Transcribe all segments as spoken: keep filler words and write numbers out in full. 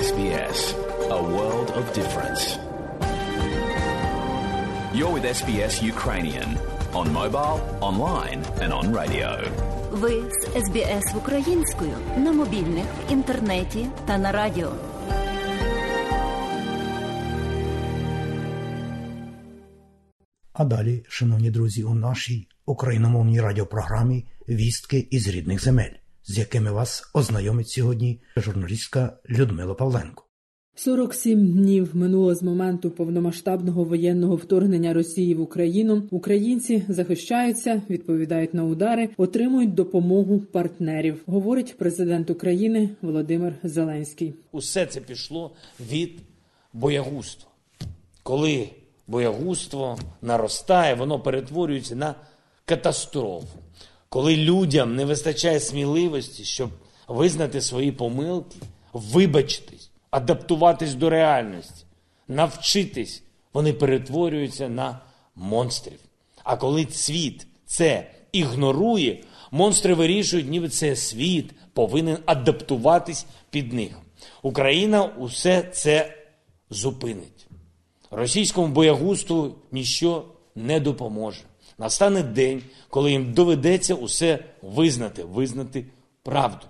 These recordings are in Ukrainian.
Ес Бі Ес. A world of difference. You're with Ес Бі Ес Ukrainian on mobile, online and on radio. Ви з Ес Бі Ес українською на мобільних, в інтернеті та на радіо. А далі, шановні друзі, у нашій україномовній радіопрограмі «Вістки із рідних земель», з якими вас ознайомить сьогодні журналістка Людмила Павленко. сорок сім днів минуло з моменту повномасштабного воєнного вторгнення Росії в Україну. Українці захищаються, відповідають на удари, отримують допомогу партнерів, говорить президент України Володимир Зеленський. Усе це пішло від боягузтва. Коли боягузтво наростає, воно перетворюється на катастрофу. Коли людям не вистачає сміливості, щоб визнати свої помилки, вибачитись, адаптуватись до реальності, навчитись, вони перетворюються на монстрів. А коли світ це ігнорує, монстри вирішують, ніби це світ повинен адаптуватись під них. Україна усе це зупинить. Російському боягузтву ніщо не допоможе. Настане день, коли їм доведеться усе визнати, визнати правду.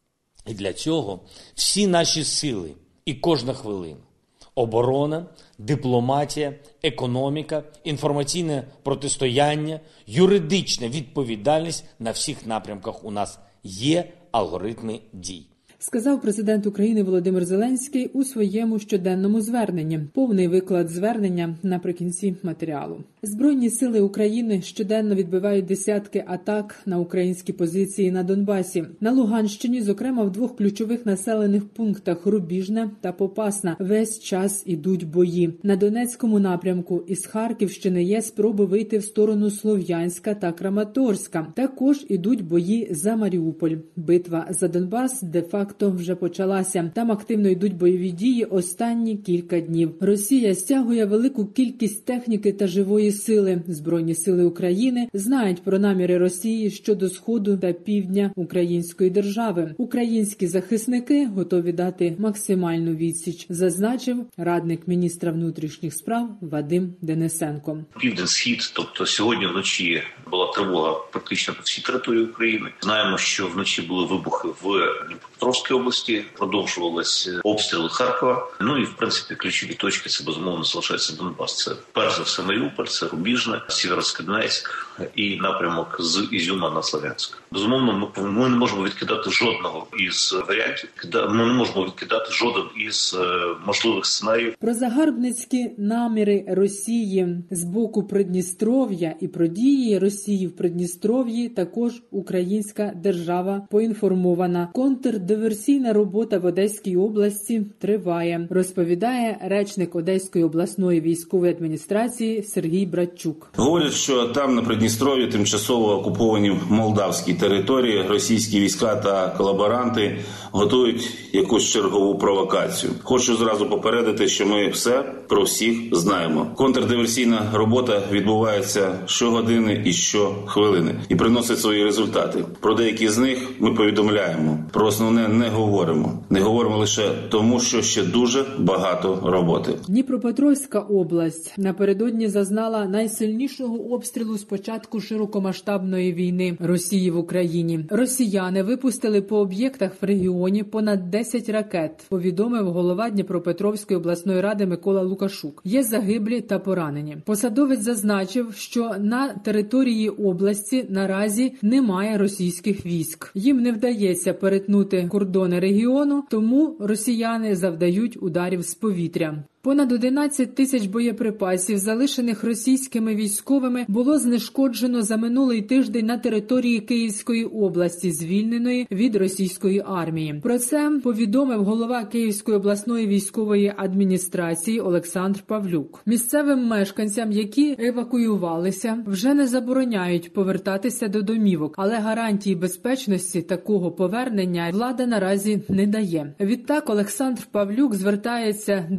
І для цього всі наші сили і кожна хвилина – оборона, дипломатія, економіка, інформаційне протистояння, юридична відповідальність на всіх напрямках у нас є алгоритми дій. Сказав президент України Володимир Зеленський у своєму щоденному зверненні. Повний виклад звернення наприкінці матеріалу. Збройні сили України щоденно відбивають десятки атак на українські позиції на Донбасі. На Луганщині, зокрема, в двох ключових населених пунктах Рубіжне та Попасна весь час ідуть бої. На Донецькому напрямку із Харківщини є спроби вийти в сторону Слов'янська та Краматорська. Також ідуть бої за Маріуполь. Битва за Донбас де-факто то вже почалася. Там активно йдуть бойові дії останні кілька днів. Росія стягує велику кількість техніки та живої сили. Збройні сили України знають про наміри Росії щодо сходу та півдня української держави. Українські захисники готові дати максимальну відсіч, зазначив радник міністра внутрішніх справ Вадим Денисенко. Південь-схід, тобто сьогодні вночі була тривога практично по всій території України. Знаємо, що вночі були вибухи в Дніпропетровській області, продовжувалися обстріли Харкова. Ну і, в принципі, ключові точки – це, безумовно, залишається Донбас. Це, перш за все, Маріуполь, це Рубіжне, Сєвєродонецьк і напрямок з Ізюма на Слов'янськ. Безумовно, ми, ми не можемо відкидати жодного із варіантів. Ми не можемо відкидати жоден із е, можливих сценаріїв. Про загарбницькі наміри Росії з боку Придністров'я і про дії Росії в Придністров'ї також українська держава поінформована. Контрдиверсійна робота в Одеській області триває, розповідає речник Одеської обласної військової адміністрації Сергій Братчук. Говорять, що там на Придністров'ї тимчасово окуповані молдавські території, російські війська та колаборанти готують якусь чергову провокацію. Хочу зразу попередити, що ми все про всіх знаємо. Контрдиверсійна робота відбувається щогодини і щохвилини і приносить свої результати. Про деякі з них ми повідомляємо. Про основне не говоримо. Не говоримо лише тому, що ще дуже багато роботи. Дніпропетровська область напередодні зазнала найсильнішого обстрілу з початку широкомасштабної війни Росії в Україні. Росіяни випустили по об'єктах в регіоні понад десять ракет, повідомив голова Дніпропетровської обласної ради Микола Лукашук. Є загиблі та поранені. Посадовець зазначив, що на території області наразі немає російських військ. Їм не вдається перетнути кордони регіону, тому росіяни завдають ударів з повітря. Понад одинадцять тисяч боєприпасів, залишених російськими військовими, було знешкоджено за минулий тиждень на території Київської області, звільненої від російської армії. Про це повідомив голова Київської обласної військової адміністрації Олександр Павлюк. Місцевим мешканцям, які евакуювалися, вже не забороняють повертатися до домівок, але гарантії безпечності такого повернення влада наразі не дає. Відтак Олександр Павлюк звертається до місцевих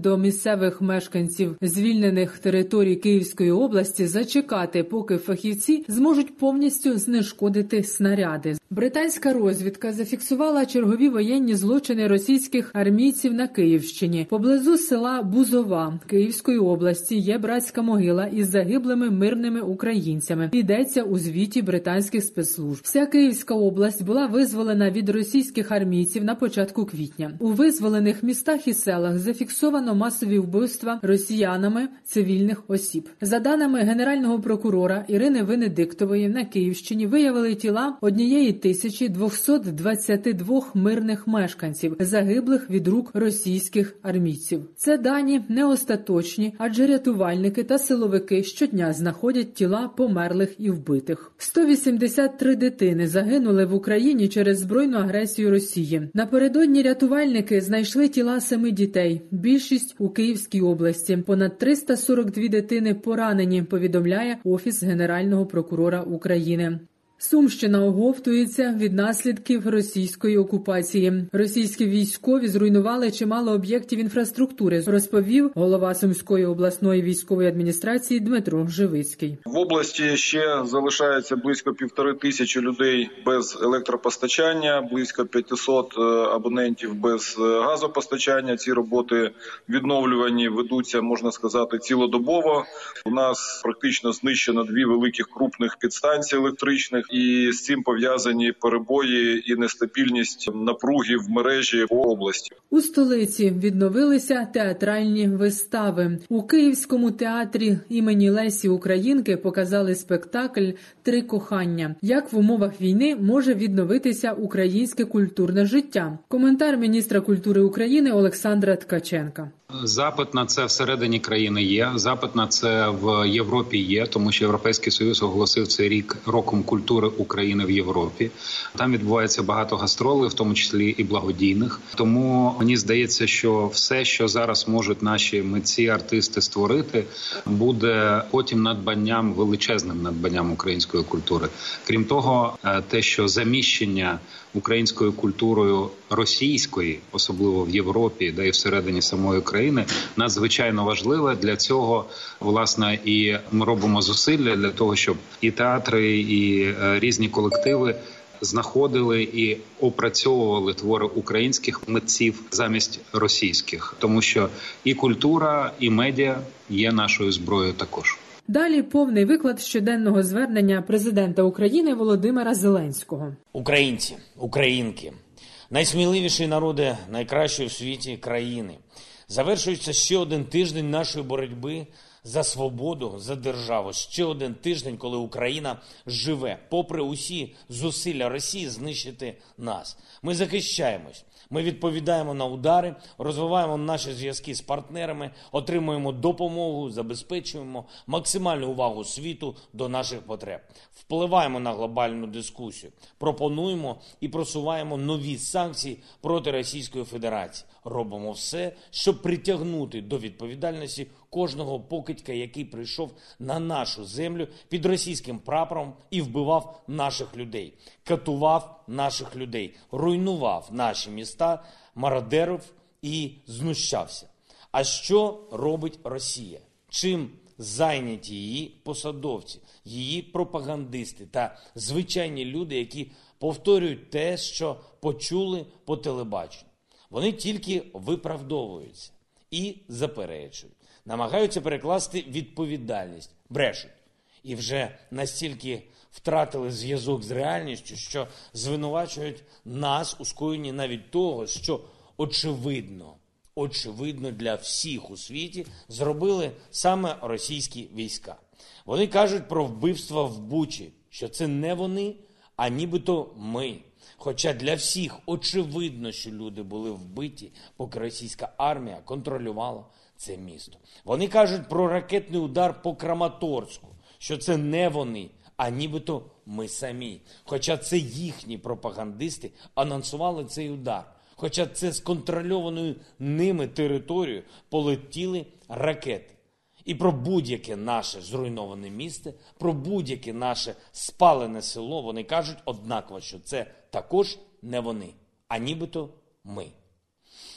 місцевих мешканців звільнених територій Київської області зачекати, поки фахівці зможуть повністю знешкодити снаряди. Британська розвідка зафіксувала чергові воєнні злочини російських армійців на Київщині. Поблизу села Бузова Київської області є братська могила із загиблими мирними українцями. Йдеться у звіті британських спецслужб. Вся Київська область була визволена від російських армійців на початку квітня. У визволених містах і селах зафіксовано масові вбивства росіянами цивільних осіб. За даними Генерального прокурора Ірини Венедиктової, на Київщині виявили тіла однієї тисячі двохсот двадцяти двох мирних мешканців, загиблих від рук російських армійців. Це дані не остаточні, адже рятувальники та силовики щодня знаходять тіла померлих і вбитих. сто вісімдесят три дитини загинули в Україні через збройну агресію Росії. Напередодні рятувальники знайшли тіла семи дітей, більшість у Київській області. Понад триста сорок дві дитини поранені, повідомляє Офіс Генерального прокурора України. Сумщина оговтується від наслідків російської окупації. Російські військові зруйнували чимало об'єктів інфраструктури, розповів голова Сумської обласної військової адміністрації Дмитро Живицький. В області ще залишається близько півтори тисячі людей без електропостачання, близько п'ятсот абонентів без газопостачання. Ці роботи відновлювані ведуться, можна сказати, цілодобово. У нас практично знищено дві великих крупних підстанції електричних. І з цим пов'язані перебої і нестабільність напруги в мережі по області. У столиці відновилися театральні вистави. У Київському театрі імені Лесі Українки показали спектакль «Три кохання». Як в умовах війни може відновитися українське культурне життя? Коментар міністра культури України Олександра Ткаченка. Запит на це всередині країни є, запит на це в Європі є, тому що Європейський Союз оголосив цей рік роком культури України в Європі. Там відбувається багато гастролей, в тому числі і благодійних. Тому мені здається, що все, що зараз можуть наші митці, артисти створити, буде потім надбанням, величезним надбанням української культури. Крім того, те, що заміщення українською культурою російської, особливо в Європі, де і всередині самої країни, надзвичайно важливе. Для цього, власне, і ми робимо зусилля для того, щоб і театри, і різні колективи знаходили і опрацьовували твори українських митців замість російських. Тому що і культура, і медіа є нашою зброєю також. Далі повний виклад щоденного звернення президента України Володимира Зеленського. Українці, українки, найсміливіші народи найкращої в світі країни. Завершується ще один тиждень нашої боротьби за свободу, за державу. Ще один тиждень, коли Україна живе, попри усі зусилля Росії знищити нас. Ми захищаємось. Ми відповідаємо на удари, розвиваємо наші зв'язки з партнерами, отримуємо допомогу, забезпечуємо максимальну увагу світу до наших потреб. Впливаємо на глобальну дискусію, пропонуємо і просуваємо нові санкції проти Російської Федерації. Робимо все, щоб притягнути до відповідальності кожного покидька, який прийшов на нашу землю під російським прапором і вбивав наших людей, катував наших людей, руйнував наші міста, мародерив і знущався. А що робить Росія? Чим зайняті її посадовці, її пропагандисти та звичайні люди, які повторюють те, що почули по телебаченню? Вони тільки виправдовуються і заперечують, намагаються перекласти відповідальність, брешуть. І вже настільки втратили зв'язок з реальністю, що звинувачують нас у скоєнні навіть того, що очевидно, очевидно для всіх у світі зробили саме російські війська. Вони кажуть про вбивства в Бучі, що це не вони, а нібито ми. Хоча для всіх очевидно, що люди були вбиті, поки російська армія контролювала це місто. Вони кажуть про ракетний удар по Краматорську, що це не вони, а нібито ми самі. Хоча це їхні пропагандисти анонсували цей удар. Хоча це з контрольованою ними територією полетіли ракети. І про будь-яке наше зруйноване місто, про будь-яке наше спалене село вони кажуть однаково, що це також не вони, а нібито ми.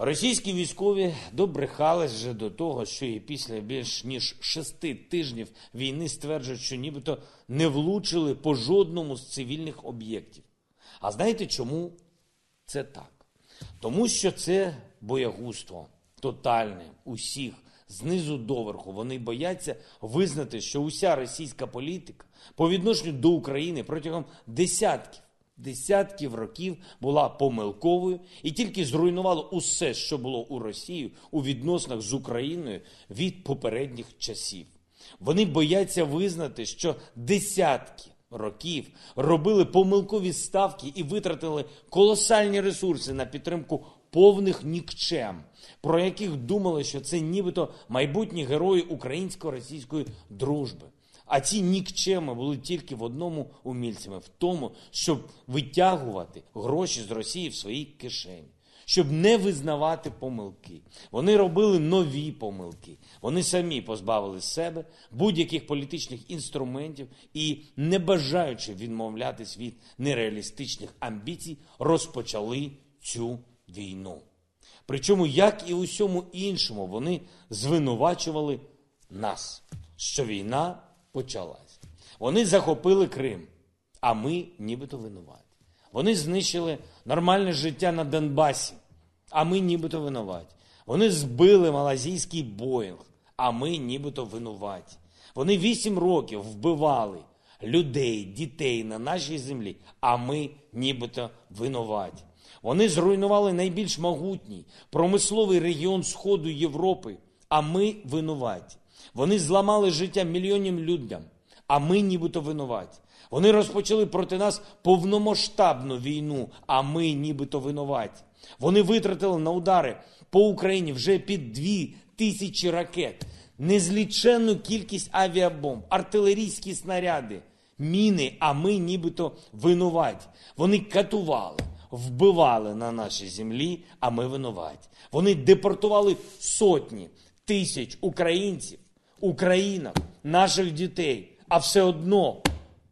Російські військові добрехались вже до того, що і після більш ніж шести тижнів війни стверджують, що нібито не влучили по жодному з цивільних об'єктів. А знаєте, чому це так? Тому що це боягузтво тотальне усіх, знизу доверху. Вони бояться визнати, що уся російська політика по відношенню до України протягом десятків, десятків років була помилковою і тільки зруйнувала усе, що було у Росії у відносинах з Україною від попередніх часів. Вони бояться визнати, що десятки років робили помилкові ставки і витратили колосальні ресурси на підтримку повних нікчем, про яких думали, що це нібито майбутні герої українсько-російської дружби. А ці нікчеми були тільки в одному умільцями – в тому, щоб витягувати гроші з Росії в свої кишені, щоб не визнавати помилки. Вони робили нові помилки. Вони самі позбавили себе будь-яких політичних інструментів і, не бажаючи відмовлятись від нереалістичних амбіцій, розпочали цю війну. Причому, як і у всьому іншому, вони звинувачували нас, що війна почалась. Вони захопили Крим, а ми нібито винуваті. Вони знищили нормальне життя на Донбасі, а ми нібито винуваті. Вони збили малазійський Боїнг, а ми нібито винуваті. Вони вісім років вбивали людей, дітей на нашій землі, а ми нібито винуваті. Вони зруйнували найбільш могутній промисловий регіон Сходу Європи, а ми винуваті. Вони зламали життя мільйонів людям, а ми нібито винуваті. Вони розпочали проти нас повномасштабну війну, а ми нібито винуваті. Вони витратили на удари по Україні вже під дві тисячі ракет, незліченну кількість авіабомб, артилерійські снаряди, міни, а ми нібито винуваті. Вони катували, вбивали на нашій землі, а ми винуваті. Вони депортували сотні тисяч українців, українок, наших дітей, а все одно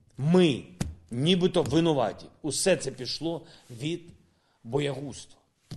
ми нібито винуваті. Усе це пішло від боягузтва.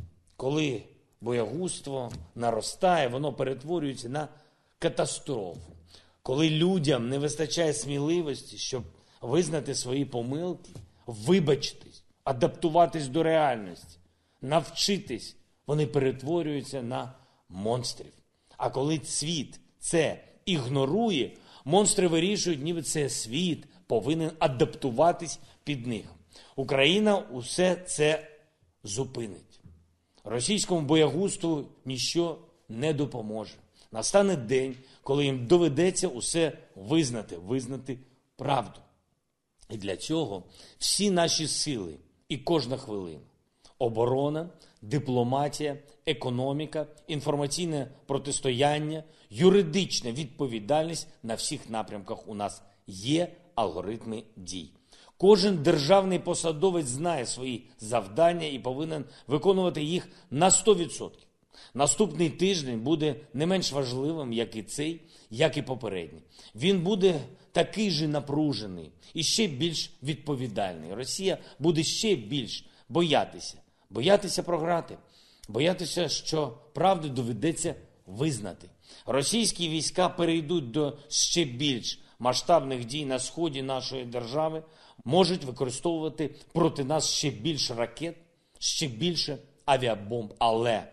Коли боягузтво наростає, воно перетворюється на катастрофу. Коли людям не вистачає сміливості, щоб визнати свої помилки, вибачитись, адаптуватись до реальності, навчитись, вони перетворюються на монстрів. А коли світ це ігнорує, монстри вирішують, ніби це світ повинен адаптуватись під них. Україна усе це зупинить. Російському боягузтву ніщо не допоможе. Настане день, коли їм доведеться усе визнати, визнати правду. І для цього всі наші сили і кожна хвилина – оборона, дипломатія, економіка, інформаційне протистояння, юридична відповідальність на всіх напрямках у нас є алгоритми дій. Кожен державний посадовець знає свої завдання і повинен виконувати їх на сто відсотків. Наступний тиждень буде не менш важливим, як і цей, як і попередній. Він буде такий же напружений і ще більш відповідальний. Росія буде ще більш боятися. Боятися програти. Боятися, що правду доведеться визнати. Російські війська перейдуть до ще більш масштабних дій на сході нашої держави, можуть використовувати проти нас ще більше ракет, ще більше авіабомб. Але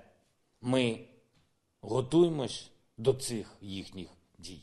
ми готуємось до цих їхніх дій.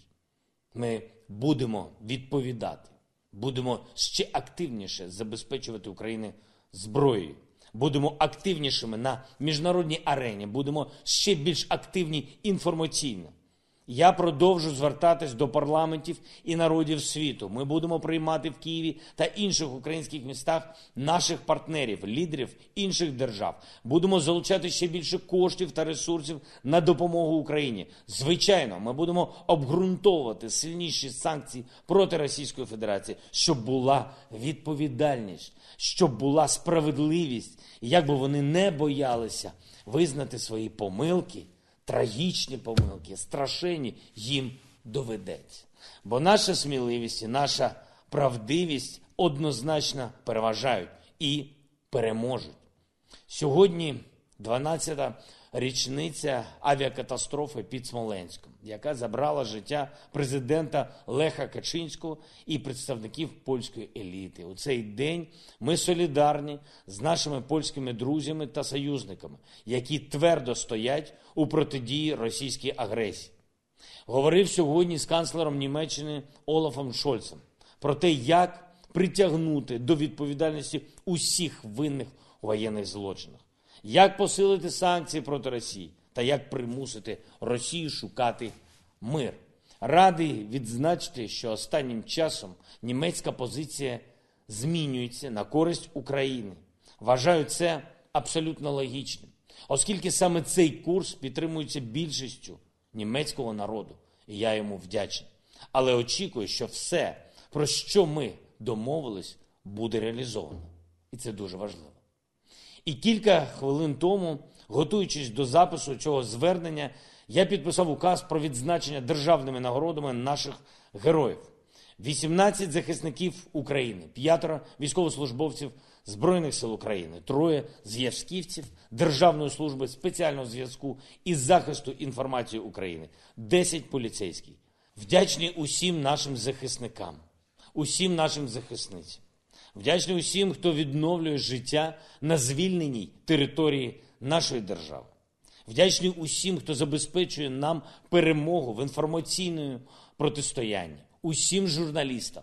Ми будемо відповідати, будемо ще активніше забезпечувати Україну зброєю. Будемо активнішими на міжнародній арені, будемо ще більш активні інформаційно. Я продовжу звертатись до парламентів і народів світу. Ми будемо приймати в Києві та інших українських містах наших партнерів, лідерів інших держав. Будемо залучати ще більше коштів та ресурсів на допомогу Україні. Звичайно, ми будемо обґрунтовувати сильніші санкції проти Російської Федерації, щоб була відповідальність, щоб була справедливість. І як би вони не боялися визнати свої помилки, трагічні помилки, страшенні, їм доведеться. Бо наша сміливість і наша правдивість однозначно переважають і переможуть. Сьогодні дванадцята річниця авіакатастрофи під Смоленськом, яка забрала життя президента Леха Качинського і представників польської еліти. У цей день ми солідарні з нашими польськими друзями та союзниками, які твердо стоять у протидії російській агресії. Говорив сьогодні з канцлером Німеччини Олафом Шольцем про те, як притягнути до відповідальності усіх винних у воєнних злочинах, як посилити санкції проти Росії та як примусити Росію шукати мир. Радий відзначити, що останнім часом німецька позиція змінюється на користь України. Вважаю це абсолютно логічним, оскільки саме цей курс підтримується більшістю німецького народу, і я йому вдячний. Але очікую, що все, про що ми домовились, буде реалізовано. І це дуже важливо. І кілька хвилин тому, готуючись до запису цього звернення, я підписав указ про відзначення державними нагородами наших героїв. вісімнадцять захисників України, п'ятеро військовослужбовців Збройних сил України, троє зв'язківців Державної служби спеціального зв'язку і захисту інформації України, десять поліцейських. Вдячний усім нашим захисникам, усім нашим захисницям. Вдячний усім, хто відновлює життя на звільненій території нашої держави. Вдячний усім, хто забезпечує нам перемогу в інформаційному протистоянні. Усім журналістам,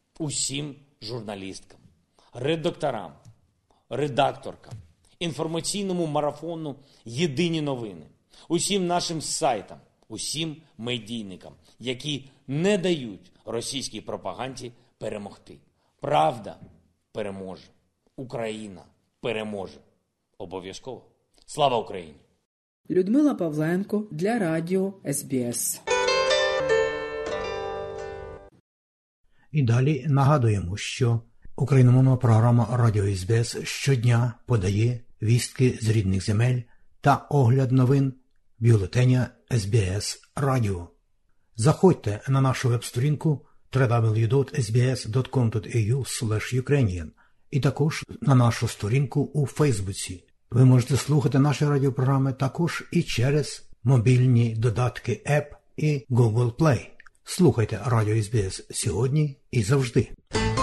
усім журналісткам, редакторам, редакторкам, інформаційному марафону «Єдині новини», усім нашим сайтам, усім медійникам, які не дають російській пропаганді перемогти. Правда переможе. Україна переможе. Обов'язково. Слава Україні! Людмила Павленко для радіо ес бі ес. І далі нагадуємо, що україномовна програма Радіо ес бі ес щодня подає вістки з рідних земель та огляд новин бюлетеня ес бі ес Радіо. Заходьте на нашу веб-сторінку дабл ю дабл ю дабл ю крапка ес бі ес крапка ком крапка ей ю слеш юкрейніан і також на нашу сторінку у Фейсбуці. Ви можете слухати наші радіопрограми також і через мобільні додатки App і Google Play. Слухайте Радіо ес бі ес сьогодні і завжди.